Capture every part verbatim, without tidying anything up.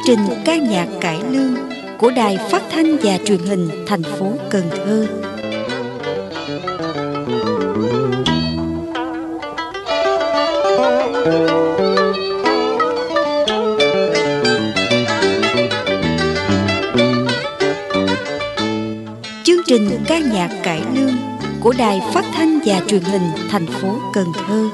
trình ca nhạc cải lương của Đài Phát thanh và Truyền hình thành phố Cần Thơ. Chương trình ca nhạc cải lương của Đài Phát thanh và Truyền hình thành phố Cần Thơ.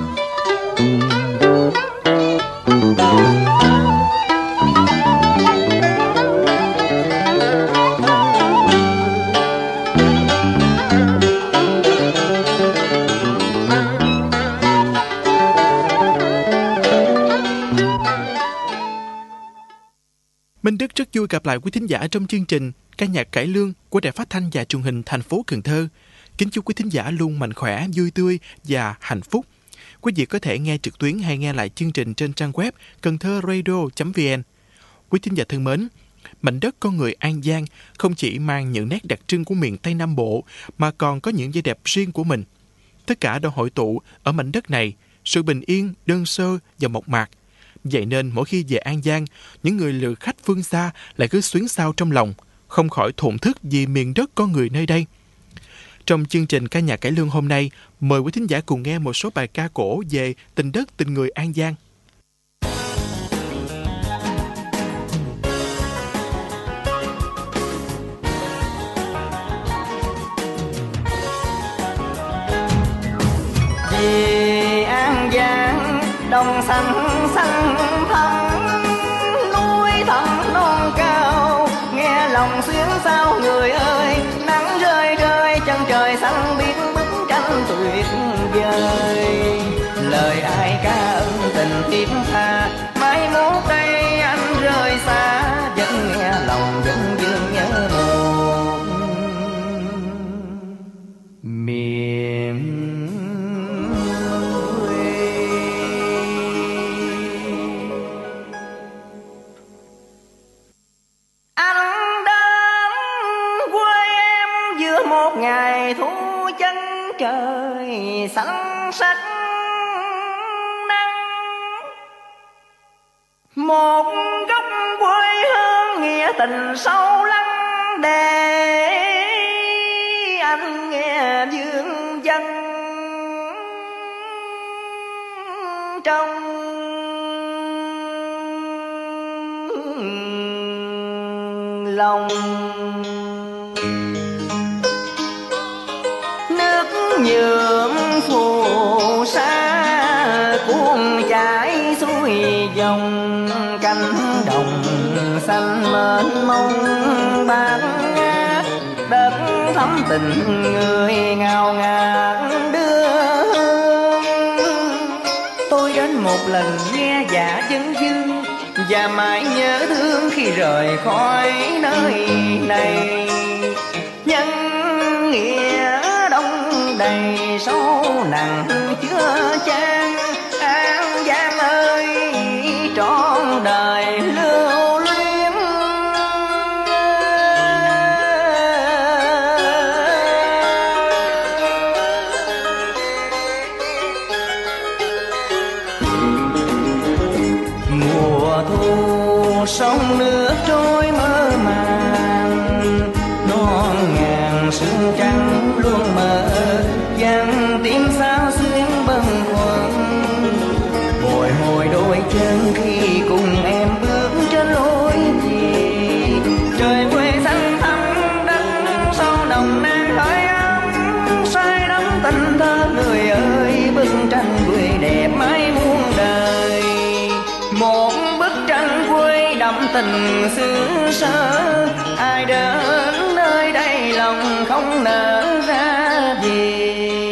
Minh Đức rất vui gặp lại quý thính giả trong chương trình ca nhạc cải lương của Đài Phát thanh và Truyền hình thành phố Cần Thơ. Kính chúc quý thính giả luôn mạnh khỏe, vui tươi và hạnh phúc. Quý vị có thể nghe trực tuyến hay nghe lại chương trình trên trang web cần thơ radio chấm vn. Quý thính giả thân mến, mảnh đất con người An Giang không chỉ mang những nét đặc trưng của miền Tây Nam Bộ mà còn có những vẻ đẹp riêng của mình. Tất cả đều hội tụ ở mảnh đất này, sự bình yên, đơn sơ và mộc mạc. Vậy nên mỗi khi về An Giang, những người lữ khách phương xa lại cứ xuyến xao trong lòng, không khỏi thổn thức vì miền đất con người nơi đây. Trong chương trình ca nhạc cải lương hôm nay, mời quý thính giả cùng nghe một số bài ca cổ về tình đất tình người An Giang. Về An Giang đồng xanh xanh thẳm, núi thẳm non cao, nghe lòng xuyến sao người ơi. Nắng rơi rơi chân trời xanh biếc bức tranh tuyệt vời. Lời ai ca ân tình thiết tha, mai mốt đây anh rời xa, vẫn nghe lòng vẫn vương nhớ một miền. Ngày thu chân trời xanh sắc nắng, một góc quê hương nghĩa tình sâu lắng, để anh nghe dương dân trong lòng. Nhượng phù sa cuốn chảy xuôi dòng, cánh đồng xanh mênh mông bát ngát, đất thắm tình người ngào ngạt đưa hương. Tôi đến một lần nghe dạ dân dương, và mãi nhớ thương khi rời khỏi nơi này. Nhân nghĩa đầy sâu nặng chưa chan, An Giang ơi trọn đời lưu luyến. Mùa thu sông nước trôi mơ màng, non ngàn sương trắng luôn mơ dang tim sao xuyên bâng khuâng. Bồi hồi đôi chân khi cùng em bước trên lối về, trời quê xanh thẳm đất sâu đồng nang khói ấm, say đắm tình thơ người ơi. Bức tranh quê đẹp mãi muôn đời, một bức tranh quê đậm tình xứ sở. Ai đến nơi đây lòng không nở ra gì,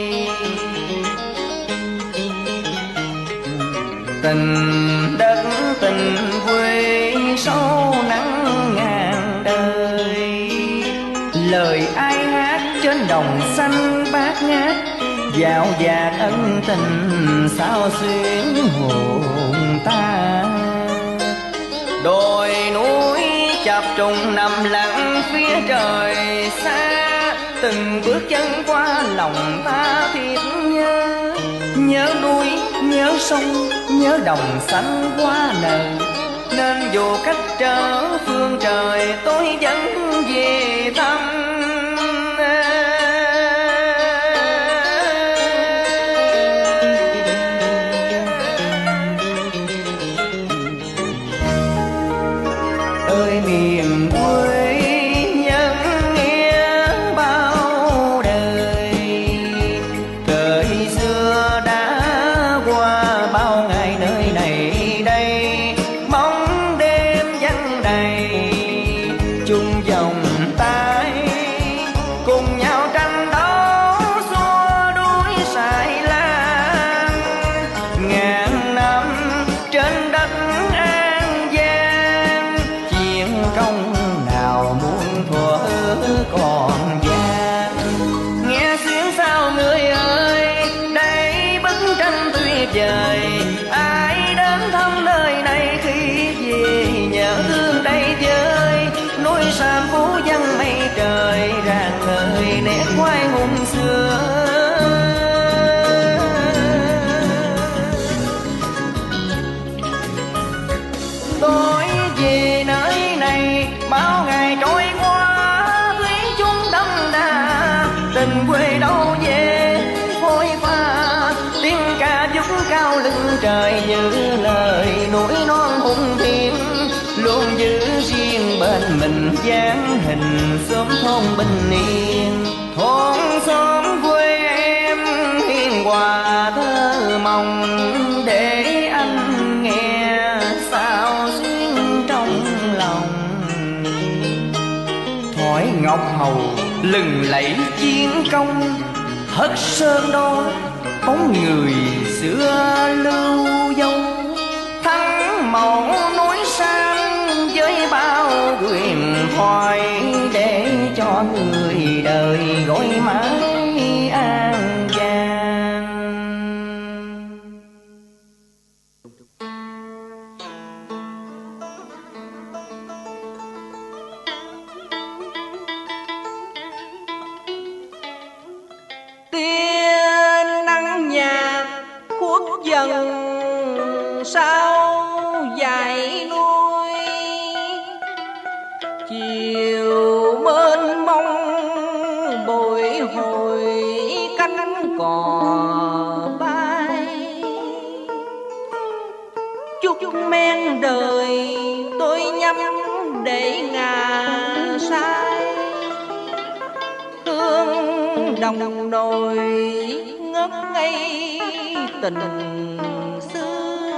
tình đất tình quê sâu nắng ngàn đời. Lời ai hát trên đồng xanh bát ngát, dạo dạt ân tình sao xuyến hồn ta. Đồi núi chập trùng nằm lặng phía trời xa, từng bước chân qua lòng ta thiết nhớ. Nhớ núi, nhớ sông, nhớ đồng xanh hoa nở, nên dù cách trở phương trời tôi vẫn về thăm. Ơi miền quê nhân nghĩa bao đời, thời xưa đã qua bao ngày nơi này đây, bóng đêm vắng đầy chung vòng tay, cùng nhau tranh đấu xua đuổi xài lan ngàn năm trên đất An Giang. Chiến công nào muôn thuở còn vang, nghe xuyến sao người ơi, đây bức tranh tuyệt vời. Ai đến thăm nơi này khi về nhớ thương đây với núi Sam Phú Văn mây trời, rạng ngời nét khoai hùng xưa. Tôi về nơi này bao ngày trôi qua, thủy chung đậm đà tình quê đâu về phôi pha. Tiếng ca vút cao lưng trời như lời núi non hùng thiêng, luôn giữ riêng bên mình dáng hình xóm thôn bình yên. Thôn xóm quê em hiền hòa thơ mộng, để anh nghe sao xuyên trong lòng. Thỏi ngọc hầu lừng lẫy chiến công, hất sơn đó bóng người xưa lưu dấu. Thắng mẫu núi Sam với bao quyền thoại, để cho người đời gọi mãi An Giang. Tia nắng nhạt khuất dần sau dãy núi, chiều mênh mông bồi hồi cánh cò bay. Chút men đời tôi nhắm để ngà say, hương đồng nồi ngất ngây tình xưa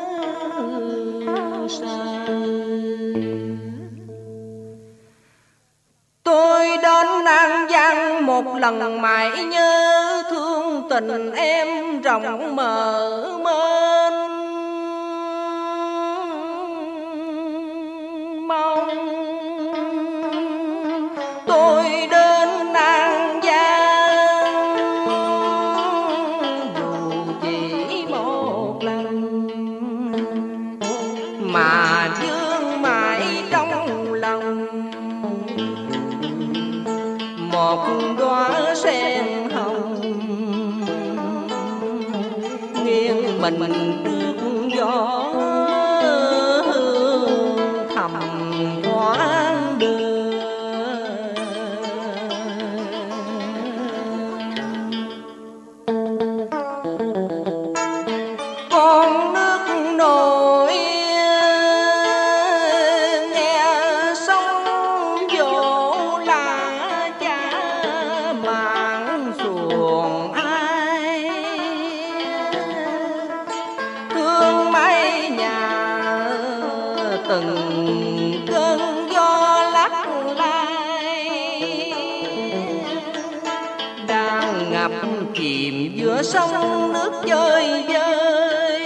xa. Tôi đến An Giang một lần mãi nhớ thương tình em rộng mở mênh mong. Tôi đến An Giang dù chỉ một lần, mà vương mãi trong lòng một đóa sen hồng, nghiêng mình trước gió thầm thoáng đưa. Con nước nổi nghe sóng vỗ lá cha, mảng xuồng ai thương mái nhà, từng cơn gió lắc lai đang ngập chìm giữa sông nước chơi vơi.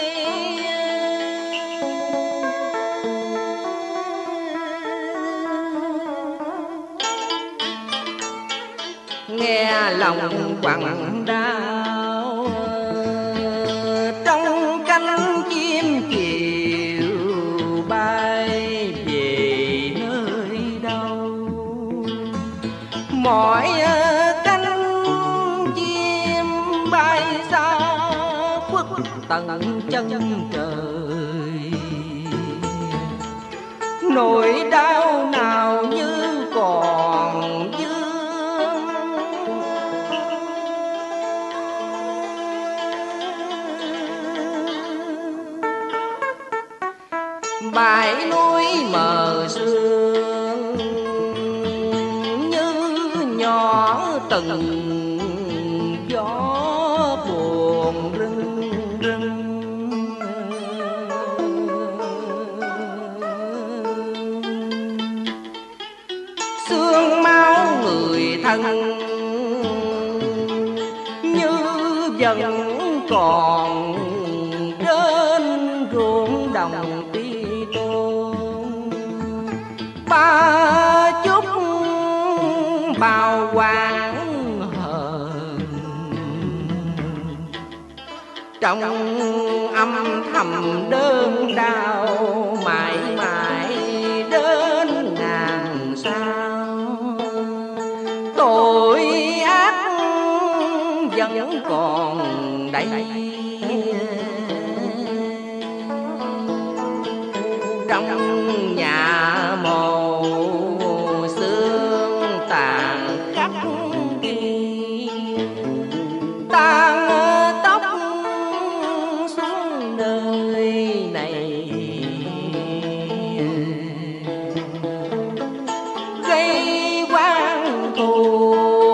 Nghe lòng quặn đau trong cánh chim chiều bay về nơi đâu. Mọi cánh chim bay xa khuất tận chân trời, nỗi đau nào như còn vương. Bãi núi mờ sương như nhỏ từng gió buồn rưng rưng. Xương máu người thân như vẫn còn đến ruộng đồng ti tôn. Ba chút bao quang hờn trong âm thầm đơn đau mãi mãi đến ngàn sao. Tội ác vẫn còn đây, trong nhà mồ xương tàn cắt đi, tan tóc xuống nơi này, gây oan thù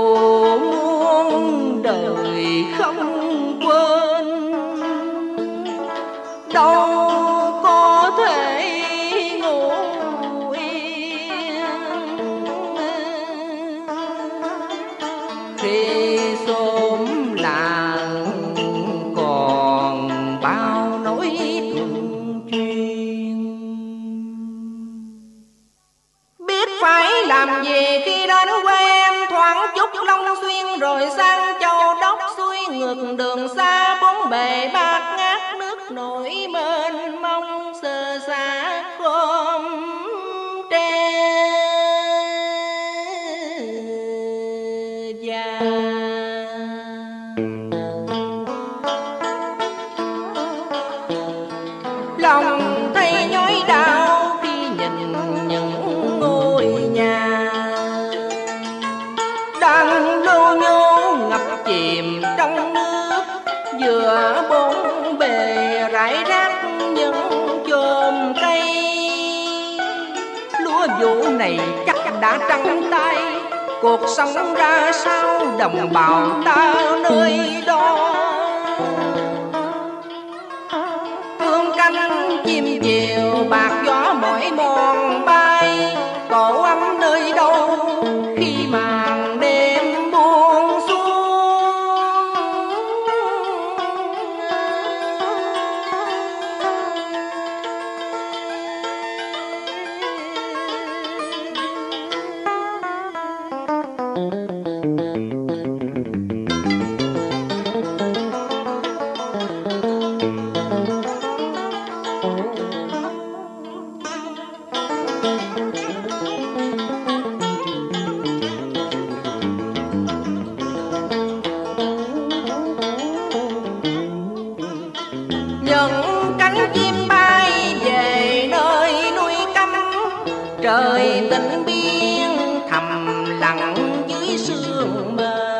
muôn đời không quên. Đâu có thể ngủ yên khi xóm làng còn bao nỗi thường chuyên. Biết phải làm gì khi đến quê em, thoáng chút Long Xuyên rồi sang Châu Đốc, xuôi ngược đường xa bốn bề bát ngát, nước nổi mênh mông sơ xa khóm tre già. Lòng thấy nhói đau khi nhìn những ngôi nhà đang lô nhô ngập chìm trong nước, giữa bốn bề rải rác những chòm cây. Lúa vụ này chắc đã trắng tay, cuộc sống ra sao đồng bào ta nơi đó. Hương canh chim chiều bạc gió mỏi mòn bay, tổ ấm nơi đâu khi màn đêm buông xuống. Những cánh chim bay về nơi nuôi cấm, trời tĩnh biên thầm lặng dưới sương mờ.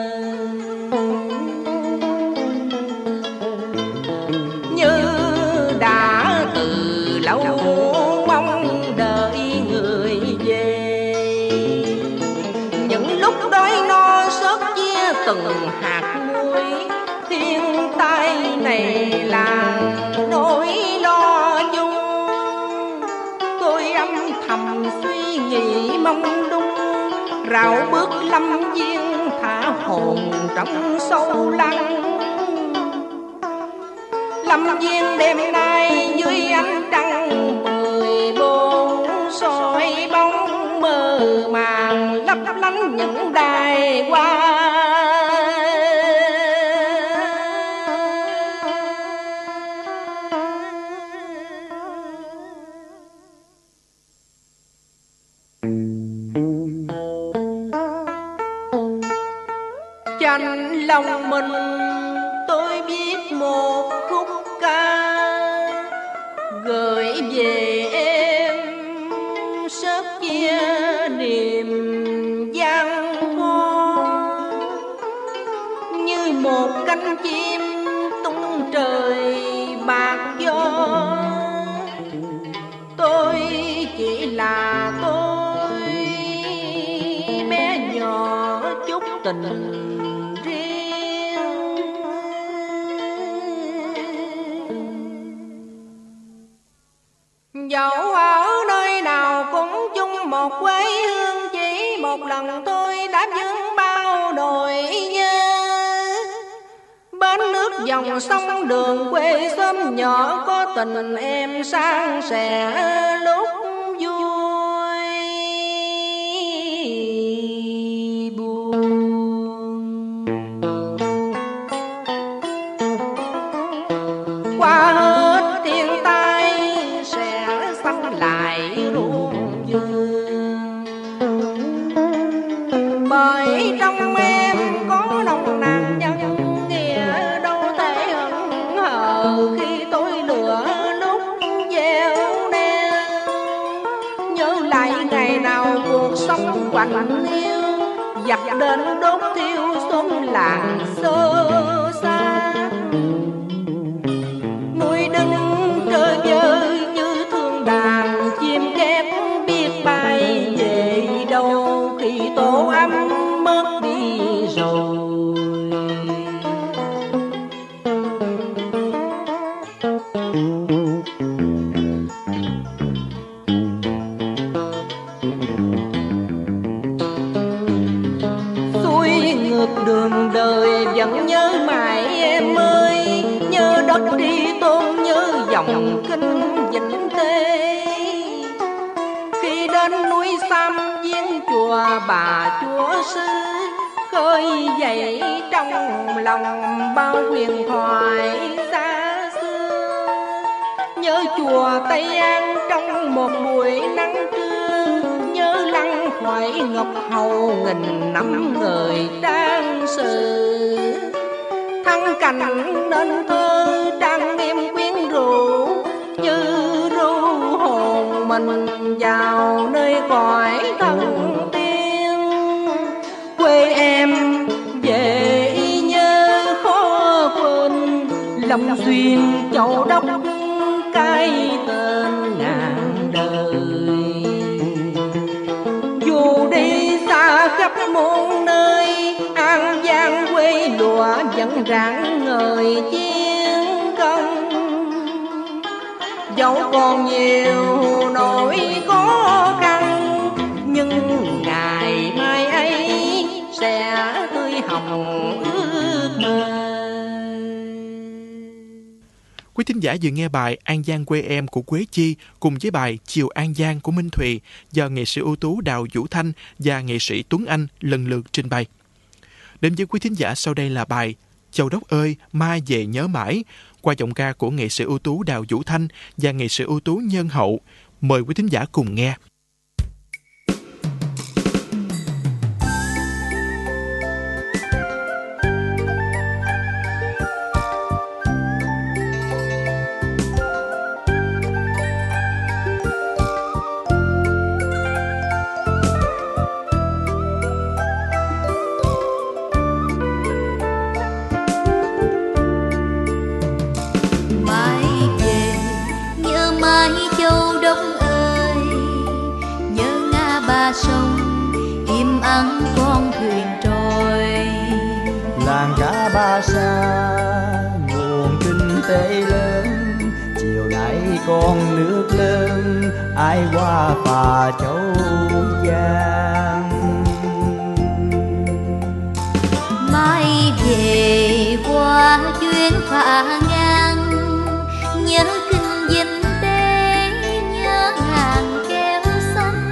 Như đã từ lâu mong đợi người về, những lúc đói no xót chia từng hạt muối. Thiên tai này là nỗi lo chung, tôi âm thầm suy nghĩ mong đung, rào bước lâm viên thả hồn trong sâu lắng. Lâm viên đêm nay dưới ánh trăng mười bốn soi bóng mơ màng, lấp lánh những đài hoa. Chanh lòng mình tôi viết một khúc ca gửi về em tình riêng. Dẫu ở nơi nào cũng chung một quê hương, chỉ một lần tôi đã vướng bao nỗi nhớ. Bên nước dòng sông đường quê xóm nhỏ, có tình em san sẻ lúc vui buồn. Qua hết thiên tai sẽ xanh lại ruộng vườn, bởi trong em có nồng nàn nhân nghĩa, đâu thể hững hờ khi tôi lửa lúc gieo neo. Nhớ lại ngày nào cuộc sống quạnh hiu, giặc đến đốt thiêu xóm làng xơ xác. Nuôi đứng cơ vơ như thương đàn chim kép, biết bay về đâu khi tổ ấm mất đi rồi. Xuôi ngược đường đời vẫn nhớ mãi em ơi, nhớ đất đi tôn, nhớ dòng kinh Vĩnh Tê. Khi đến núi Sam viếng chùa Bà Chúa Sư, khơi dậy trong lòng bao huyền thoại xa xưa. Nhớ chùa Tây An trong một buổi nắng trưa, nhớ lăng khoải ngọc hầu nghìn năm người trang sử. Thăng cảnh nên thơ trang nghiêm quyến rũ, như ru hồn mình vào nơi cõi thần tiên. Quê em về nhớ khó quên, lòng xuyên Châu Đốc cái tên ngàn đời. Dù đi xa khắp muôn nơi, An Giang quê lụa vẫn rạng ngời chiến công. Dẫu còn nhiều nỗi khó khăn, nhưng ngày mai ấy sẽ tươi hồng ước mơ. Quý thính giả vừa nghe bài An Giang quê em của Quế Chi cùng với bài Chiều An Giang của Minh Thùy do nghệ sĩ ưu tú Đào Vũ Thanh và nghệ sĩ Tuấn Anh lần lượt trình bày. Đến với quý thính giả sau đây là bài Châu Đốc ơi mai về nhớ mãi qua giọng ca của nghệ sĩ ưu tú Đào Vũ Thanh và nghệ sĩ ưu tú Nhân Hậu. Mời quý thính giả cùng nghe. Sông im ắng con thuyền trôi, làng cá Ba Sa nguồn kinh tế lớn, chiều nay con nước lớn ai qua phà Châu Giang. mai về qua chuyến phà ngang, nhớ kinh Vĩnh Tê nhớ hàng keo xanh.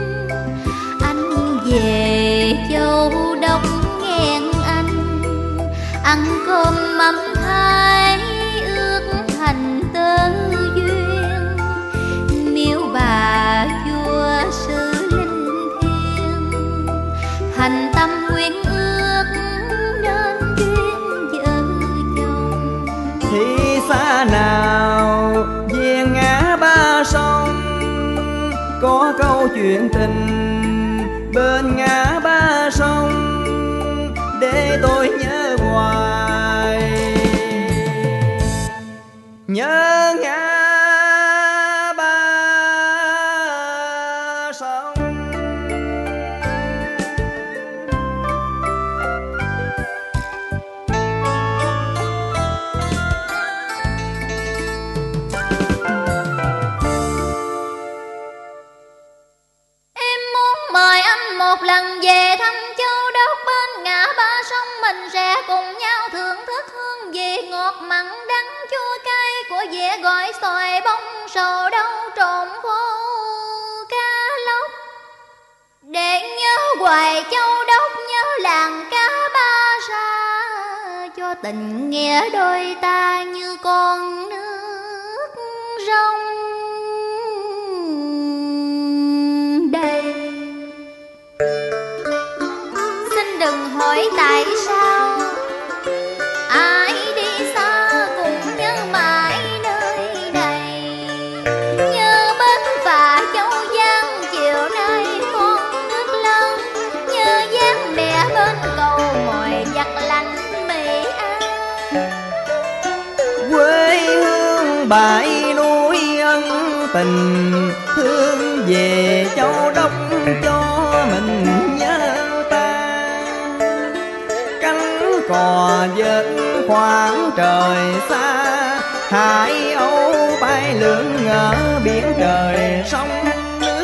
Về Châu Đốc nghẹn anh, ăn cơm mắm thái ước thành tơ duyên. Miếu bà Chúa Sư linh thiêng, thành tâm nguyện ước nên duyên vợ chồng. Thì xa nào viên ngã ba sông, có câu chuyện tình bên ngã ba sông để tôi nhớ hoài. Nhớ ngã ba sông. dễ gọi xoài bông sầu đâu trộn khô cá lóc. Để nhớ hoài Châu Đốc, nhớ làng cá Ba Sa, cho tình nghĩa đôi ta như con nước rông đầy. Xin đừng hỏi tại sao ai đi xa cũng nhớ mãi nơi này. Nhớ Bến Phà Châu Giang chiều nay con nước lớn, nhớ dáng mẹ bên cầu ngồi giặt lạnh mì ăn. Quê hương bãi núi ân tình, thương về Châu Đốc cho mình nhớ ta. Cánh cò vớt khoảng trời xa, hải âu bay lượn ngỡ biển trời sông nước.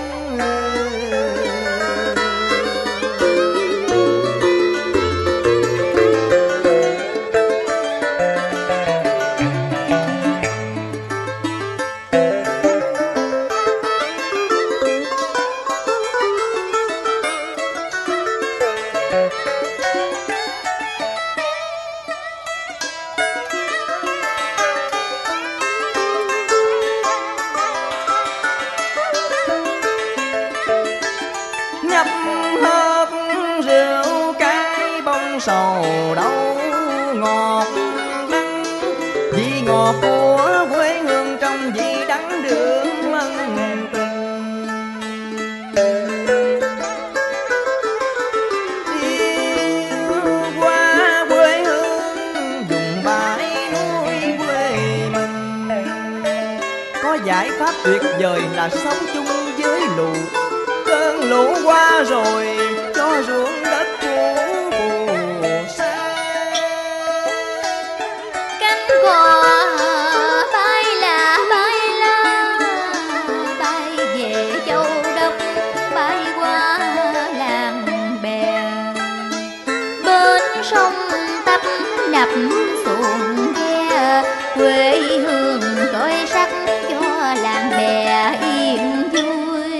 Nhấp hớp rượu cái bông sầu đâu ngọt đắng, vị ngọt của quê hương trong vị đắng đường ân tình. Yêu qua quê hương vùng bãi núi quê mình, có giải pháp tuyệt vời là sống chung với lũ. Cơn lũ qua rồi cho ruộng đất phủ phù sa. Cánh cò bay là bay la, bay về Châu Đốc, bay qua làng bè. Bên sông tấp nập xuồng ghe, quê hương tôi sắc cho làng bè yên vui.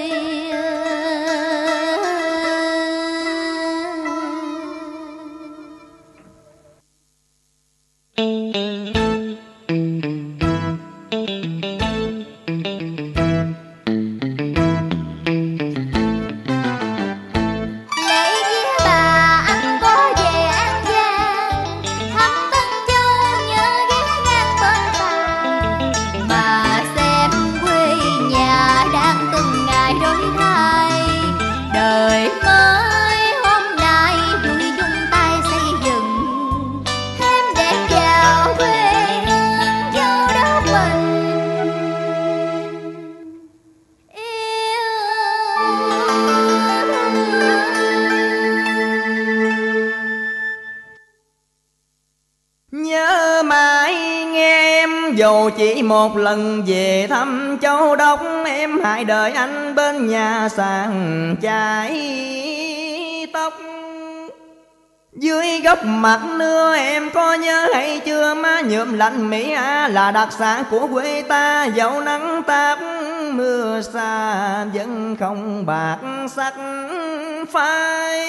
Nhớ mãi nghe em dầu chỉ một lần về thăm Châu Đốc, em hãy đợi anh bên nhà sàn chải tóc. Dưới góc mặt nưa em có nhớ hay chưa, má nhuộm lạnh Mỹ A là đặc sản của quê ta. Dẫu nắng táp mưa xa vẫn không bạc sắc phai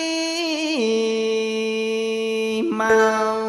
màu.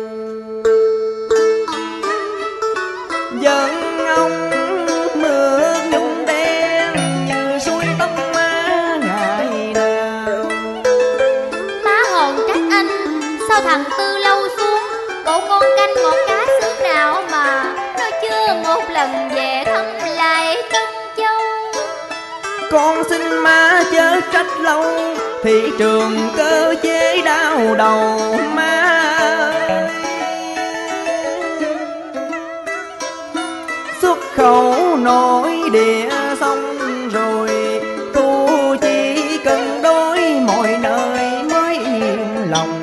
Dân ông mưa nhung đen như suối tóc má ngày nào. Má hồn trách anh, sao thằng Tư lâu xuống, bộ con canh ngọt cá xứ nào mà nó chưa một lần về thăm lại Tân Châu. Con xin má chớ trách lâu, thị trường cơ chế đau đầu má ơi. Xuất khẩu nội địa xong rồi, thu chỉ cần đối mọi nơi mới yên lòng.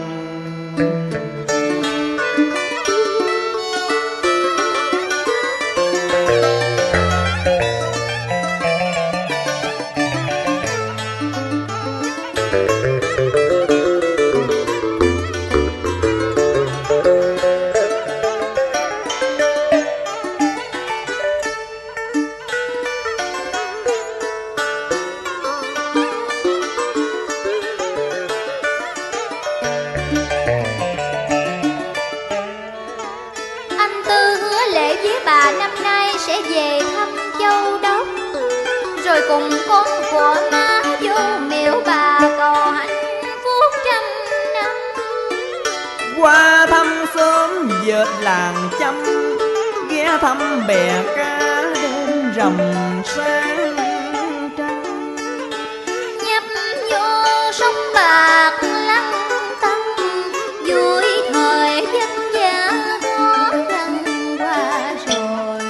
với bà năm nay sẽ về thăm Châu Đốc, rồi cùng con của má vô miếu bà cầu hạnh phúc trăm năm. Qua thăm xóm dệt làng Chăm, ghé thăm bè cá đêm rằm sáng trăng. Nhấp vô sông bạc lăng tăng, vui thời dân gian khó khăn qua rồi.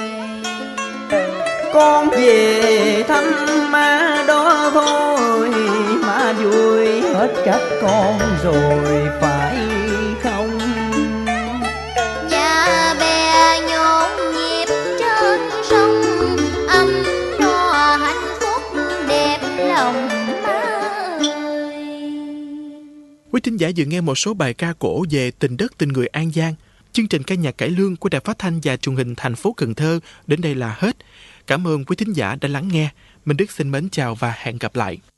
Con về thăm má đó thôi, má vui hết trách con rồi phải không? Nhà bè nhộn nhịp trên sông, ấm no hạnh phúc đẹp lòng má ơi. Quý thính giả vừa nghe một số bài ca cổ về tình đất tình người An Giang. Chương trình ca nhạc cải lương của Đài Phát thanh và Truyền hình thành phố Cần Thơ đến đây là hết. Cảm ơn quý thính giả đã lắng nghe. Minh Đức xin mến chào và hẹn gặp lại.